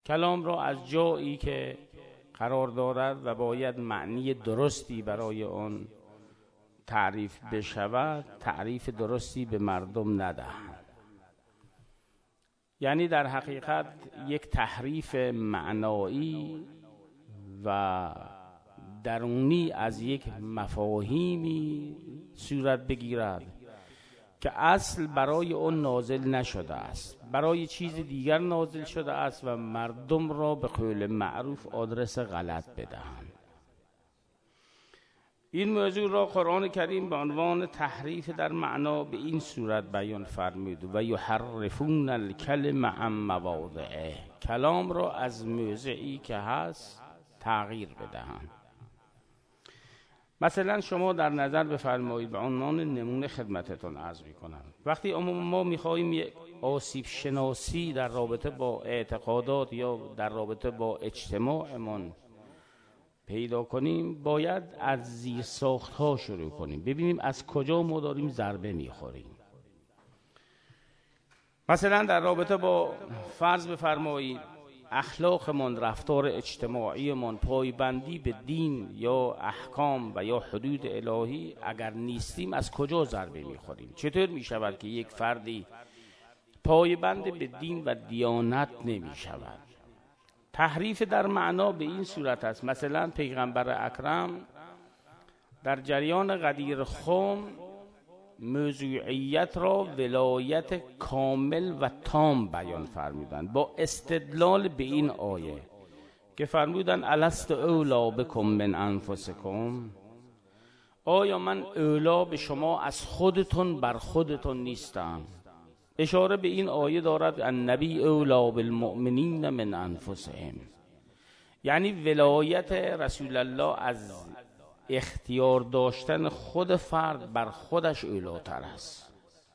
کلام را از جایی که قرار دارد و باید معنی درستی برای آن تعریف بشود تعریف درستی به مردم ندهند. یعنی در حقیقت یک تحریف معنایی و درونی از یک مفاهیمی صورت بگیرد که اصل برای اون نازل نشده است، برای چیز دیگر نازل شده است و مردم را به قول معروف آدرس غلط بدهند. این موضوع را قرآن کریم به عنوان تحریف در معنا به این صورت بیان فرمود: و یحرفون الکلم عن مواضعه، کلام را از موضعی که هست تغییر بدهند. مثلا شما در نظر بفرمایید، به عنوان نمونه خدمتتون عرض میکنم، وقتی ما میخواییم یک آسیب شناسی در رابطه با اعتقادات یا در رابطه با اجتماعمون پیدا کنیم، باید از زیر ساخت ها شروع کنیم، ببینیم از کجا ما داریم ضربه میخوریم. مثلا در رابطه با فرض بفرمایید اخلاقمون، رفتار اجتماعیمون، پایبندی به دین یا احکام و یا حدود الهی اگر نیستیم از کجا ضربه میخوریم؟ چطور میشود که یک فردی پایبند به دین و دیانت نمیشود؟ تحریف در معنا به این صورت است. مثلا پیغمبر اکرم در جریان غدیر خم موضوعیت را ولایت کامل و تام بیان فرمودند با استدلال به این آیه که فرمودند الست اولا بکم من انفسکم، آیا من اولا به شما از خودتون بر خودتون نیستم؟ اشاره به این آیه دارد النبی اولا بالمؤمنین من انفسهم، یعنی ولایت رسول الله از اختیار داشتن خود فرد بر خودش اولاتر است.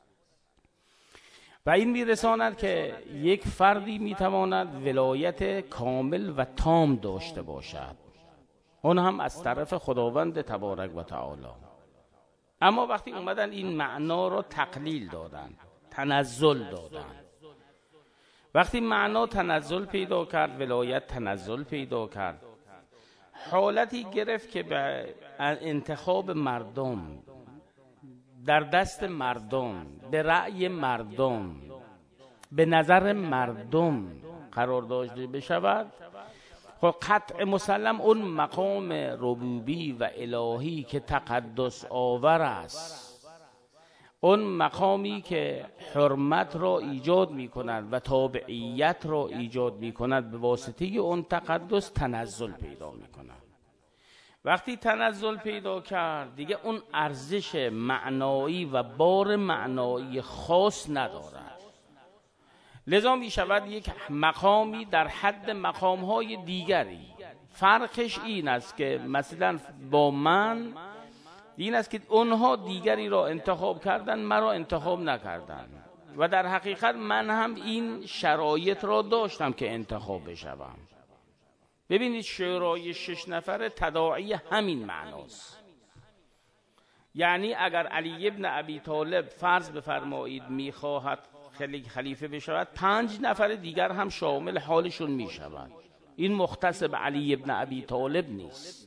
و این میرساند که یک فردی میتواند ولایت کامل و تام داشته باشد، اون هم از طرف خداوند تبارک و تعالی. اما وقتی اومدن این معنا رو تقلیل دادن، تنزل دادن، وقتی معنا تنزل پیدا کرد، ولایت تنزل پیدا کرد، حالتی گرفت که به انتخاب مردم، در دست مردم، به رأی مردم، به نظر مردم قرار داشته بشود. خب قطع مسلم اون مقام ربوبی و الهی که تقدس آور است، اون مقامی که حرمت را ایجاد می کند و تابعیت را ایجاد می کند، به واسطه اون تقدس تنزل پیدا می کند. وقتی تنزل پیدا کرد دیگه اون ارزش معنایی و بار معنایی خاص ندارد، لذا می شود یک مقامی در حد مقامهای دیگری. فرقش این است که مثلا با من این است که اونها دیگری را انتخاب کردن، مرا انتخاب نکردن، و در حقیقت من هم این شرایط را داشتم که انتخاب بشوم. ببینید شورای 6 نفر تداعی همین معناست. یعنی اگر علی ابن ابی طالب فرض بفرمایید میخواهد خلیفه بشود، 5 نفر دیگر هم شامل حالشون میشود. این مختص به علی ابن ابی طالب نیست.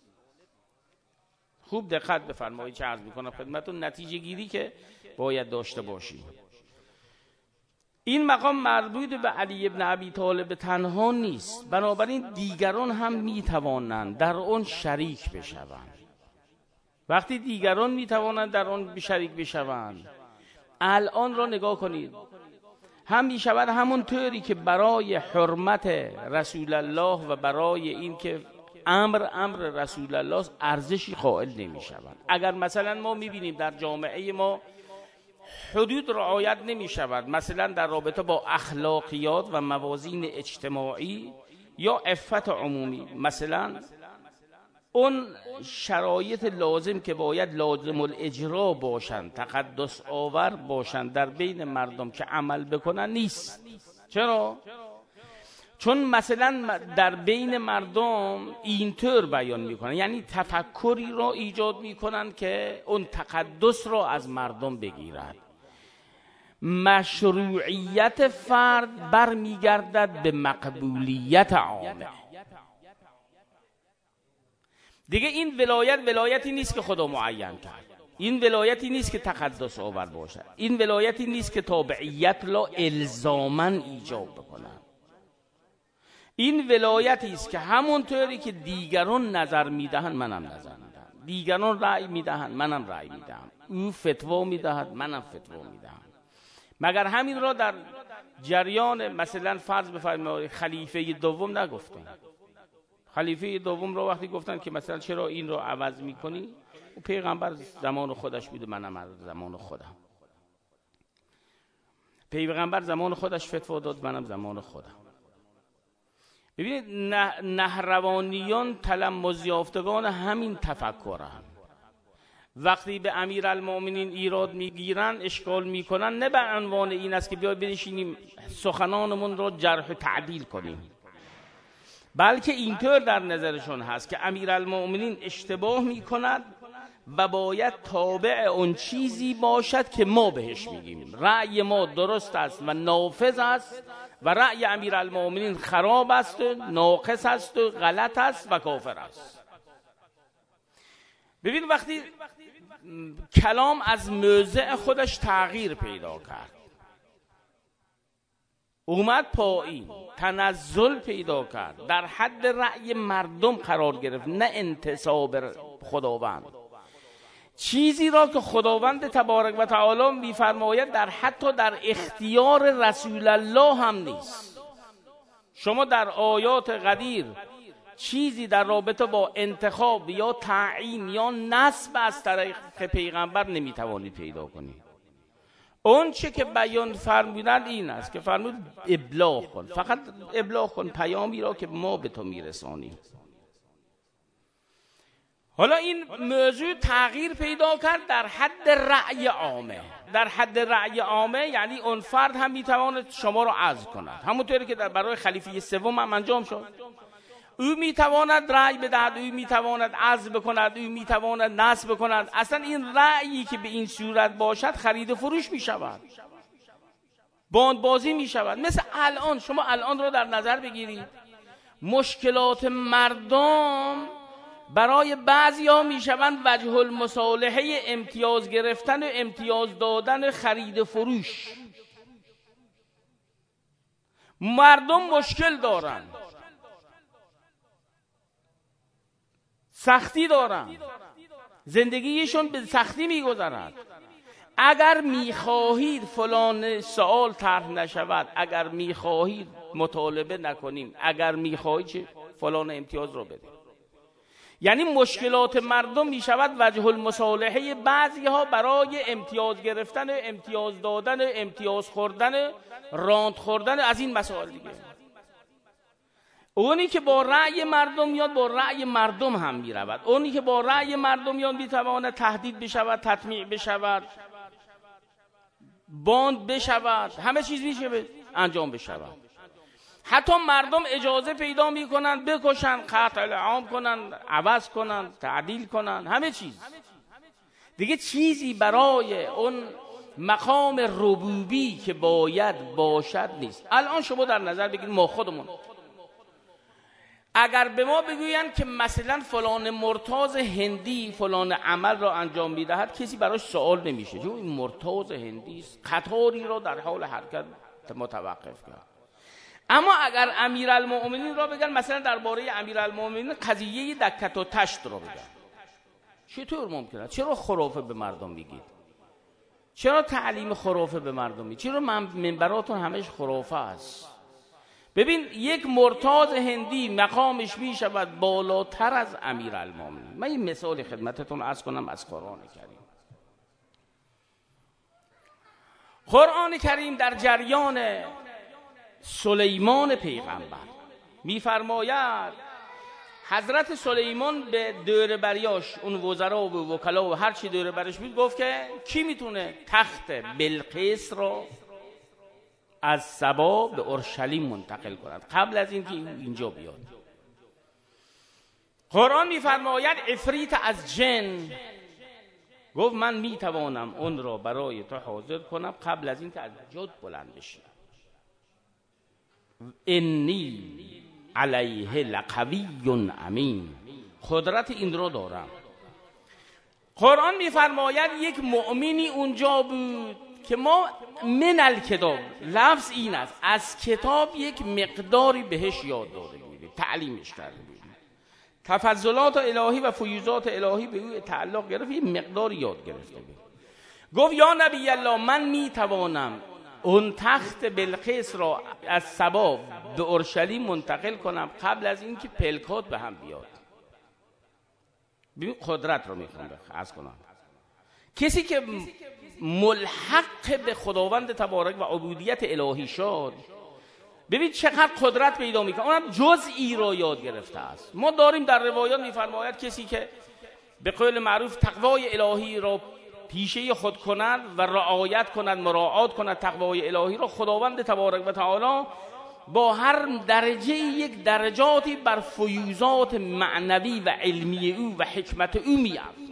خوب دقت بفرمایید چه عرض میکنم خدمتتون، نتیجه گیری که باید داشته باشید. این مقام مربوط به علی ابن ابی طالب تنها نیست، بنابراین دیگران هم میتوانند در اون شریک بشوند. وقتی دیگران میتوانند در اون شریک بشوند، الان را نگاه کنید، هم میشود همون طوری که برای حرمت رسول الله و برای این که امر رسول الله ارزشی قائل نمی شود. اگر مثلا ما میبینیم در جامعه ما حدود رعایت نمی شود، مثلا در رابطه با اخلاقیات و موازین اجتماعی یا عفت عمومی، مثلا اون شرایط لازم که باید لازم الاجرا باشند، تقدس آور باشند در بین مردم که عمل بکنن نیست. چرا؟ چون مثلا در بین مردم اینطور بیان میکنن، یعنی تفکری را ایجاد میکنن که اون تقدس را از مردم بگیرد. مشروعیت فرد برمیگردد به مقبولیت عامه. دیگه این ولایتی نیست که خدا معین کرد، این ولایتی نیست که تقدس آور باشد، این ولایتی نیست که تابعیت را الزاماً ایجاب بکنه. این ولایتی است که همونطوری که دیگران نظر میدهند منم نظر میدهم، دیگران رأی میدهند منم رأی میدهم، او فتوا میدهد منم فتوا میدهم. مگر همین را در جریان مثلا فرض بفرمایید خلیفه دوم نگفتن؟ خلیفه دوم را وقتی گفتن که مثلا چرا این را عوض میکنی، و پیغمبر زمان خودش بوده منم زمان خودم، پیغمبر زمان خودش فتوا داد منم زمان خودم. ببینید نهروانیان تلمذ یافتگان همین تفکرن. وقتی به امیرالمؤمنین ایراد میگیرن اشکال میکنن، نه به عنوان این است که بیا بنشینیم سخنانمون رو جرح و تعدیل کنیم، بلکه اینطور در نظرشون هست که امیرالمؤمنین اشتباه میکند و باید تابع اون چیزی باشد که ما بهش میگیم. رأی ما درست است و نافذ است و رأی امیرالمؤمنین خراب است و ناقص است و غلط است و کافر است. ببین وقتی کلام از موضع خودش تغییر پیدا کرد، اومد پایین، تنزل پیدا کرد، در حد رأی مردم قرار گرفت، نه انتصاب خداوند، چیزی را که خداوند تبارک و تعالی می‌فرماید در حتی در اختیار رسول الله هم نیست. شما در آیات قدیر چیزی در رابطه با انتخاب یا تعیین یا نصب از طریق پیغمبر نمیتوانید پیدا کنید. اون چه که بیان فرمودند این است که فرمود ابلاغ کن، فقط ابلاغ کن پیامی را که ما به تو میرسانیم. حالا این موضوع تغییر پیدا کرد در حد رأی عامه. در حد رأی عامه یعنی اون فرد هم میتواند شما را عزل کند، همونطوری که برای خلیفه سوم هم انجام شد. او میتواند رأی بدهد، او میتواند عزل بکند، او میتواند نصب بکند. اصلا این رأیی که به این صورت باشد خرید و فروش میشود، باندبازی میشود. مثل الان شما الان رو در نظر بگیرید، مشکلات مردم برای بعضیا میشوند وجه المصالحه امتیاز گرفتن و امتیاز دادن خرید و فروش. مردم مشکل دارن، سختی دارن، زندگیشون به سختی میگذرد. اگر میخواهید فلان سوال طرح نشود، اگر میخواهید مطالبه نکنیم، اگر میخواهید فلان امتیاز رو بدید، یعنی مشکلات مردم میشود وجه المصالحه بعضی ها برای امتیاز گرفتن، امتیاز دادن، امتیاز خوردن، راند خوردن از این مسائل دیگه. اونی که با رأی مردم میاد با رأی مردم هم میرود، اونی که با رأی مردم میاد میتواند تهدید بشود، تطمیع بشود، باند بشود، همه چیز میشه انجام بشود. حتی مردم اجازه پیدا میکنن بکشن، قتل عام کنن، عوض کنن، تعدیل کنن، همه چیز دیگه. چیزی برای اون مقام ربوبی که باید باشد نیست. الان شما در نظر بگیرید ما خودمون اگر به ما بگوین که مثلا فلان مرتاض هندی فلان عمل را انجام میدهد، کسی براش سوال نمیشه، چون این مرتاض هندی است، قطاری را در حال حرکت متوقف کرد. اما اگر امیرالمؤمنین را بگن، مثلا درباره امیرالمؤمنین قضیه دکت و تشت را بگن، چطور ممکنه؟ چرا خرافه به مردم میگید؟ چرا تعلیم خرافه به مردم میگید؟ چرا منبراتون همش خرافه است؟ ببین یک مرتاض هندی مقامش میشود بالاتر از امیرالمؤمنین. من این مثال خدمتتون عرض کنم از قرآن کریم. قرآن کریم در جریان سلیمان پیغمبر میفرماید حضرت سلیمان به دور بریاش، اون وزرا و وکلا و هر چی دور برش بود، گفت که کی میتونه تخت بلقیس را از سبا به اورشلیم منتقل کند قبل از اینکه اینجا بیاد. قرآن میفرماید عفریت از جن گفت من میتوانم اون را برای تو حاضر کنم قبل از این که از جد بلند بشی. انی علیه لقوی امین، قدرت این رو دارم. قرآن میفرماید یک مؤمنی اونجا بود که ما من الکتاب، لفظ این است، از کتاب یک مقداری بهش یاد داده بودیم، تعلیمش کرده بودیم، تفضلات الهی و فیوزات الهی به او تعلق گرفت، یک مقداری یاد گرفته بود. گفت یا نبی الله، من میتوانم اون تخت بلقیس را از سبا به اورشلیم منتقل کنم قبل از اینکه پلکات به هم بیاد. ببین قدرت رو میخوام عرض کنم. کسی که ملحق به خداوند تبارک و عبودیت الهی شد، ببین چقدر قدرت پیدا میکنه، اونم جزئی را یاد گرفته است. ما داریم در روایات میفرماید کسی که به قول معروف تقوای الهی را پیشه خود کند و رعایت کند، مراعات کند تقوای الهی را، خداوند تبارک و تعالی با هر درجه یک درجاتی بر فیوزات معنوی و علمی او و حکمت او می‌افزاید.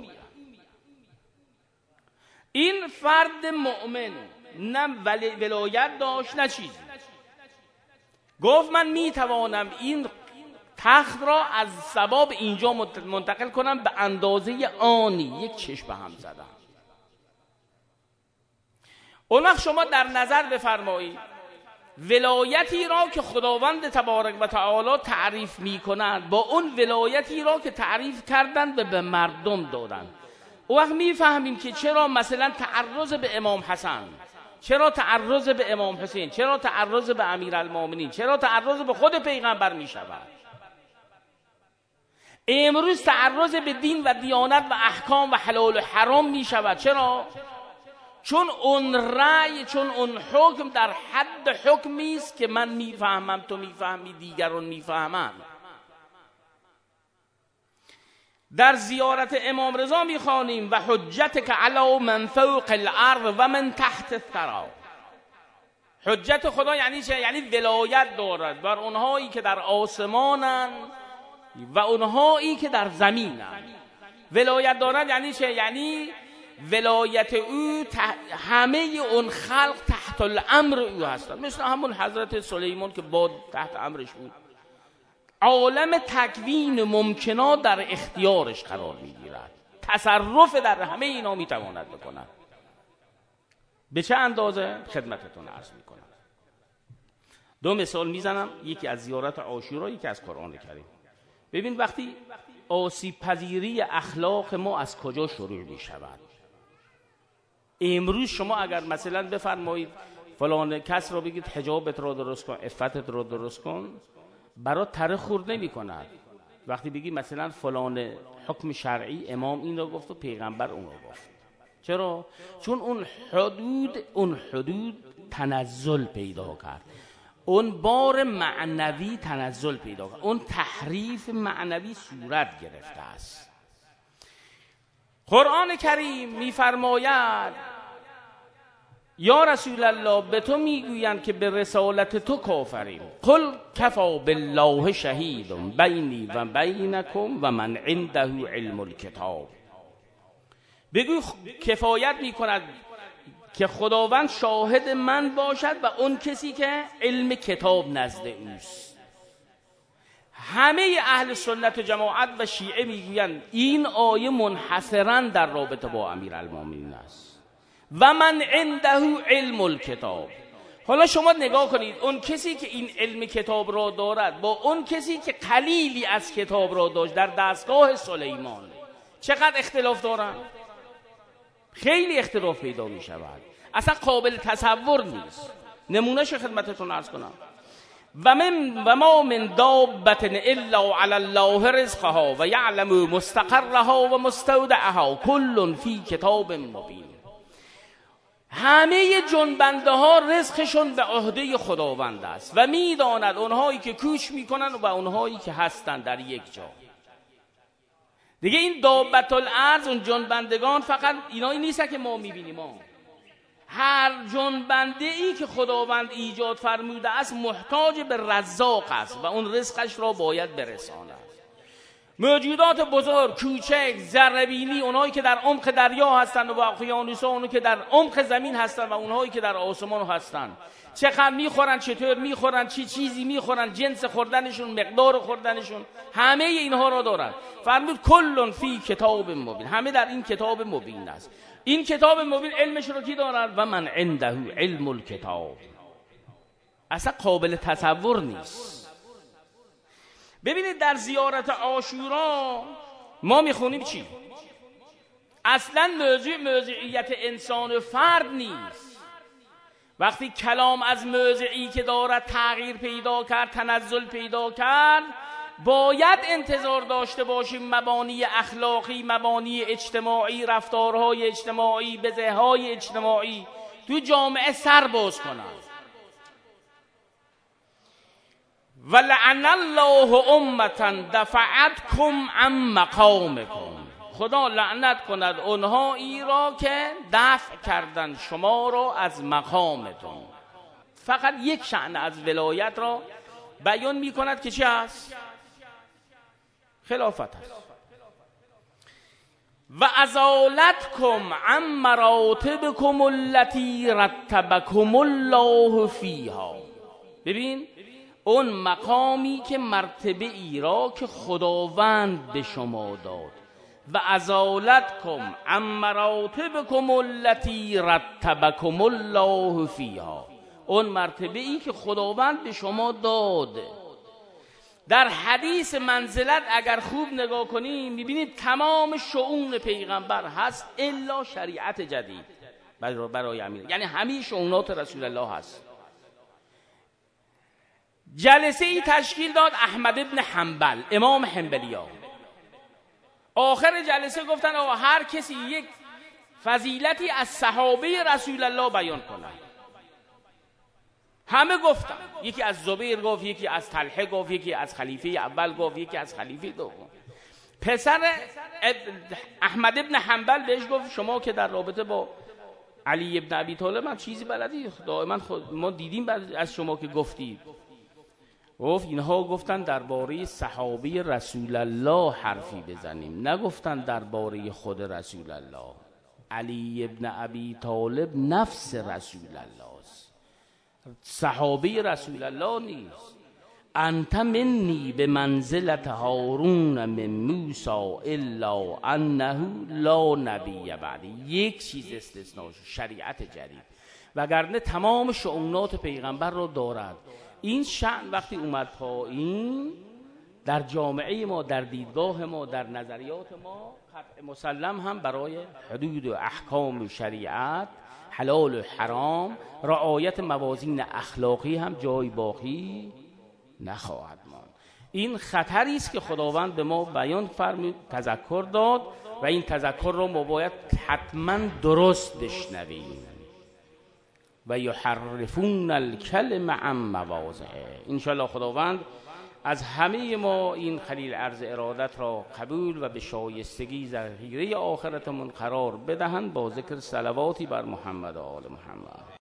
این فرد مؤمن نه ولایت داشت نه چیزی، گفت من میتوانم این تخت را از سبا به اینجا منتقل کنم به اندازه آنی، یک چشم به هم زدم. اون وقت شما در نظر بفرمایید ولایتی را که خداوند تبارک و تعالی تعریف می‌کند با اون ولایتی را که تعریف کردند و به مردم دادند. اون وقت میفهمیم که چرا مثلا تعرض به امام حسن، چرا تعرض به امام حسین، چرا تعرض به امیرالمومنین، چرا تعرض به خود پیغمبر میشود. امروز تعرض به دین و دیانت و احکام و حلال و حرام میشود. چرا؟ چون اون رأی، چون اون حکم در حد حکمی است که من میفهمم، تو میفهمی، دیگران میفهمن. در زیارت امام رضا میخوانیم و حجتک علی من فوق الارض و من تحت الثری. حجت خدا یعنی چه؟ یعنی ولایت دارد بر اونهایی که در آسمانن و اونهایی که در زمینن. ولایت دارد یعنی چه؟ یعنی ولایت او همه اون خلق تحت الامر او هستند، مثل همون حضرت سلیمان که باد تحت امرش بود. عالم تکوین ممکنات در اختیارش قرار میگیرد، تصرف در همه اینا میتواند بکند. به چه اندازه؟ خدمتتون عرض میکنم. دو مثال میزنم، یکی از زیارت عاشورا، یکی از قرآن کریم. ببین وقتی آسیب پذیری اخلاق ما از کجا شروع میشود. امروز شما اگر مثلا بفرمایید فلان کس را بگید حجابت را درست کن، عفتت را درست کن، برای تره خورد نمی کند. وقتی بگی مثلا فلان حکم شرعی امام این را گفت و پیغمبر اون را گفت. چرا؟ چون اون حدود تنزل پیدا کرد، اون بار معنوی تنزل پیدا کرد، اون تحریف معنوی صورت گرفته است. قرآن کریم میفرماید یا رسول الله، به تو میگویند که به رسالت تو کافریم. قل کفا بالله شهید بینی و بینکم و من عنده علم الکتاب. بگوی کفایت میکند که خداوند شاهد من باشد و اون کسی که علم کتاب نزد اوست. همه اهل سنت و جماعت و شیعه میگویند این آیه منحصراً در رابطه با امیرالمومنین است و من عنده علم الکتاب. حالا شما نگاه کنید، اون کسی که این علم کتاب را دارد با اون کسی که قلیلی از کتاب را داشت در دستگاه سلیمان چقدر اختلاف دارن؟ خیلی اختلاف پیدا می شود، اصلا قابل تصور نیست. نمونهش خدمتتون عرض کنم. و ما من دابة الا علی الله رزقها و یعلم مستقرها و مستودعها کل فی کتاب مبین. همه جنبنده ها رزقشون به عهده خداوند است و میداند اونهایی که کوش میکنن و اونهایی که هستند در یک جا. دیگه این دابة الارض، اون جنبندگان، فقط اینایی نیست که ما میبینیم. هر جنبنده ای که خداوند ایجاد فرموده است محتاج به رزاق است و اون رزقش را باید برساند. موجودات بزرگ، کوچک، ذره‌بینی، اونایی که در عمق دریا هستن و اقیانوس‌ها، اونایی که در عمق زمین هستن و اونایی که در آسمان هستن، چقدر میخورن، چطور میخورن، چی چیزی میخورن، جنس خوردنشون، مقدار خوردنشون، همه اینها را دارن. فرمود کلن فی کتاب مبین، همه در این کتاب مبین است. این کتاب مبین علمش رو کی دارد؟ و من عنده علم الکتاب. اصلا قابل تصور نیست. ببینید در زیارت عاشورا ما میخونیم چی؟ اصلا موضوعیت انسان و فرد نیست. وقتی کلام از موضعی که دارد تغییر پیدا کرد، تنزل پیدا کرد، باید انتظار داشته باشیم مبانی اخلاقی، مبانی اجتماعی، رفتارهای اجتماعی، بزههای اجتماعی تو جامعه سر باز کنند. ولعن الله امتا دفعتکم عن مقامکم، خدا لعنت کند اونهایی را که دفع کردن شما را از مقامتون. فقط یک شأن از ولایت را بیان می کند که چی است؟ خلافت است. و ازالتکم عن مراتبکم التي رتبکم الله فیها. ببین اون مقامی که مرتبه ای را که خداوند به شما داد. و ازالتکم عن مراتبکم التي رتبکم الله فیها، اون مرتبه ای که خداوند به شما داد. در حدیث منزلت اگر خوب نگاه کنیم میبینید تمام شؤون پیغمبر هست الا شریعت جدید برای امیر، یعنی همه شؤونات رسول الله هست. جلسه ای تشکیل داد احمد ابن حنبل، امام حنبلیا. آخر جلسه گفتن آقا هر کسی یک فضیلتی از صحابه رسول الله بیان کنه. همه گفتن، یکی از زبیر گفت، یکی از طلحه گفت، یکی از خلیفه اول گفت، یکی از خلیفه دوم. پسر احمد ابن حنبل بهش گفت شما که در رابطه با علی ابن ابی طالب هم چیزی بلدی؟ دائما ما دیدیم از شما که گفتید. گفت اینها گفتن درباره صحابه رسول الله حرفی بزنیم، نگفتن درباره خود رسول الله. علی ابن ابی طالب نفس رسول الله است، صحابه رسول الله نیست. انت منی به منزلت هارون من موسی الا انه لا نبی بعدی. یک چیز استثناء، شریعت جدید، وگرنه تمام شؤونات پیغمبر رو دارد. این شأن وقتی اومد پایین در جامعه ما، در دیدگاه ما، در نظریات ما قطع مسلم هم برای حدود و احکام شریعت، حلال و حرام، رعایت موازین اخلاقی هم جای باقی نخواهد ماند. این خطری است که خداوند به ما بیان فرمود، تذکر داد و این تذکر رو ما باید حتما درست بشنویم. و یحرفون الکلم عن مواضعه. انشاءالله خداوند از همه ما این خلیل عرض ارادت را قبول و به شایستگی ذخیره آخرتمون قرار بدهند با ذکر صلواتی بر محمد و آل محمد.